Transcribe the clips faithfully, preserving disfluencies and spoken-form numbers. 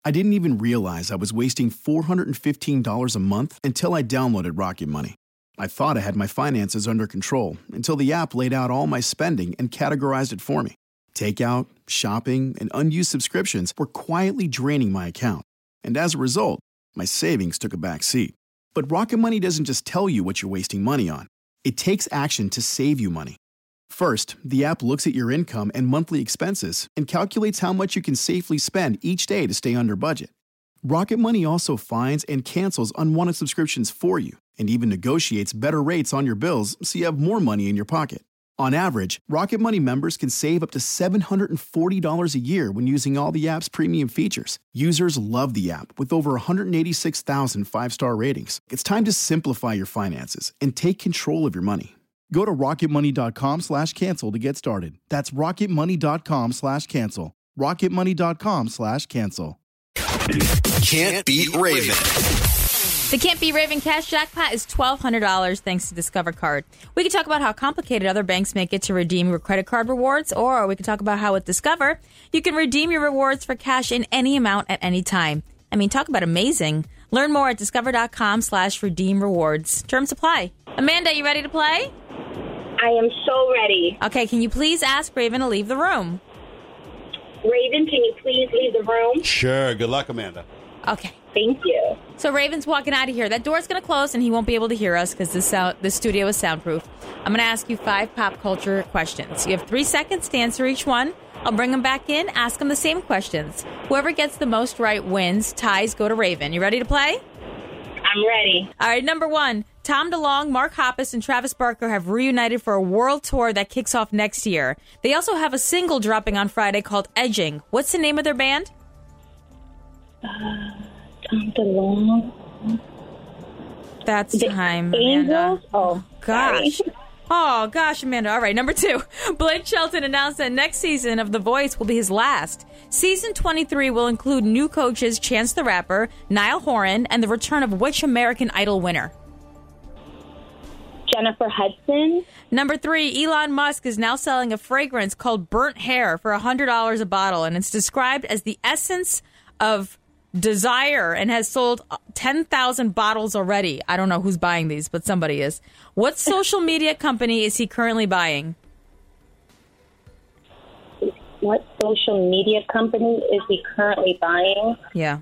I didn't even realize I was wasting four hundred fifteen dollars a month until I downloaded Rocket Money. I thought I had my finances under control until the app laid out all my spending and categorized it for me. Takeout, shopping, and unused subscriptions were quietly draining my account. And as a result, my savings took a back seat. But Rocket Money doesn't just tell you what you're wasting money on. It takes action to save you money. First, the app looks at your income and monthly expenses and calculates how much you can safely spend each day to stay under budget. Rocket Money also finds and cancels unwanted subscriptions for you and even negotiates better rates on your bills so you have more money in your pocket. On average, Rocket Money members can save up to seven hundred forty dollars a year when using all the app's premium features. Users love the app with over one hundred eighty-six thousand five-star ratings. It's time to simplify your finances and take control of your money. Go to rocketmoney.com slash cancel to get started. That's rocketmoney.com slash cancel. rocketmoney.com slash cancel. Can't beat Raven. The Can't Beat Raven cash jackpot is twelve hundred dollars thanks to Discover Card. We can talk about how complicated other banks make it to redeem your credit card rewards, or we can talk about how with Discover, you can redeem your rewards for cash in any amount at any time. I mean, talk about amazing. Learn more at discover.com slash redeem rewards. Terms apply. Amanda, you ready to play? I am so ready. Okay, can you please ask Raven to leave the room? Raven, can you please leave the room? Sure. Good luck, Amanda. Okay. Thank you. So Raven's walking out of here. That door's going to close, and he won't be able to hear us because this sound, this studio is soundproof. I'm going to ask you five pop culture questions. You have three seconds to answer each one. I'll bring them back in, ask them the same questions. Whoever gets the most right wins. Ties go to Raven. You ready to play? I'm ready. All right, number one. Tom DeLonge, Mark Hoppus, and Travis Barker have reunited for a world tour that kicks off next year. They also have a single dropping on Friday called Edging. What's the name of their band? Uh, Tom DeLonge. That's the time, Angels? Amanda. Oh, gosh. sorry. Oh, gosh, Amanda. All right, number two. Blake Shelton announced that next season of The Voice will be his last. Season twenty-three will include new coaches Chance the Rapper, Niall Horan, and the return of which American Idol winner? Jennifer Hudson. Number three, Elon Musk is now selling a fragrance called Burnt Hair for one hundred dollars a bottle, and it's described as the essence of desire and has sold ten thousand bottles already. I don't know who's buying these, but somebody is. What social media company is he currently buying? What social media company is he currently buying? Yeah.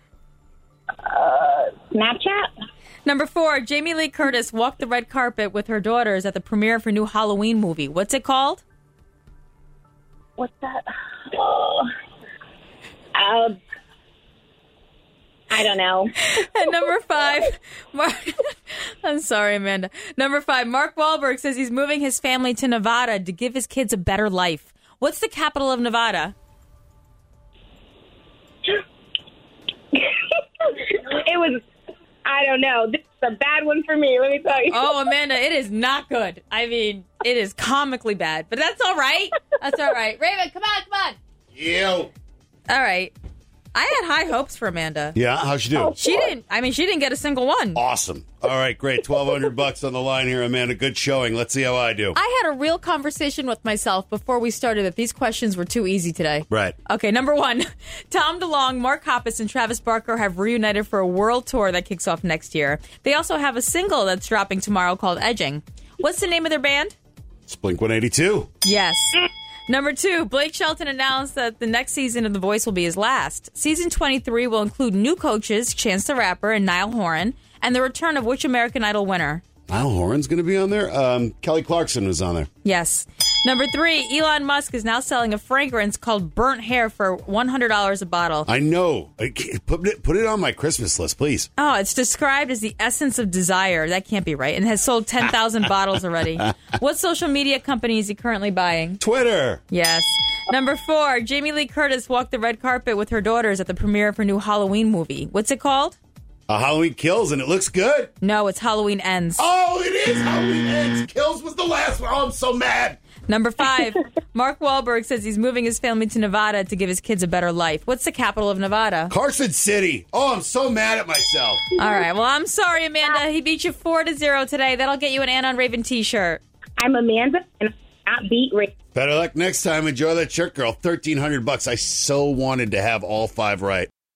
Uh, Snapchat? Number four, Jamie Lee Curtis walked the red carpet with her daughters at the premiere of her new Halloween movie. What's it called? What's that? Oh. Uh, I don't know. And number five, Mark, I'm sorry, Amanda. Number five, Mark Wahlberg says he's moving his family to Nevada to give his kids a better life. What's the capital of Nevada? It was, I don't know. This is a bad one for me, let me tell you. Oh, Amanda, it is not good. I mean, it is comically bad, but that's all right. That's all right. Raven, come on, come on. You. All right. I had high hopes for Amanda. Yeah, how'd she do? Oh, She didn't, I mean, she didn't get a single one. Awesome. All right, great. twelve hundred bucks on the line here, Amanda. Good showing. Let's see how I do. I had a real conversation with myself before we started that these questions were too easy today. Right. Okay, number one. Tom DeLonge, Mark Hoppus, and Travis Barker have reunited for a world tour that kicks off next year. They also have a single that's dropping tomorrow called Edging. What's the name of their band? It's Blink one eighty-two. Yes. Number two, Blake Shelton announced that the next season of The Voice will be his last. Season twenty-three will include new coaches, Chance the Rapper and Niall Horan, and the return of which American Idol winner? Niall Horan's going to be on there? Um, Kelly Clarkson was on there. Yes. Number three, Elon Musk is now selling a fragrance called Burnt Hair for one hundred dollars a bottle. I know. I can't- Put it, put it on my Christmas list, please. Oh, it's described as the essence of desire. That can't be right. And has sold ten thousand bottles already. What social media company is he currently buying? Twitter. Yes. Number four, Jamie Lee Curtis walked the red carpet with her daughters at the premiere of her new Halloween movie. What's it called? Uh, Halloween Kills, and it looks good. No, it's Halloween Ends. Oh, it is Halloween Ends. Kills was the last one. Oh, I'm so mad. Number five, Mark Wahlberg says he's moving his family to Nevada to give his kids a better life. What's the capital of Nevada? Carson City. Oh, I'm so mad at myself. All right. Well, I'm sorry, Amanda. He beat you four to zero today. That'll get you an Ann on Raven t-shirt. I'm Amanda, and I not beat Raven. Better luck next time. Enjoy that shirt, girl. thirteen hundred bucks. I so wanted to have all five right.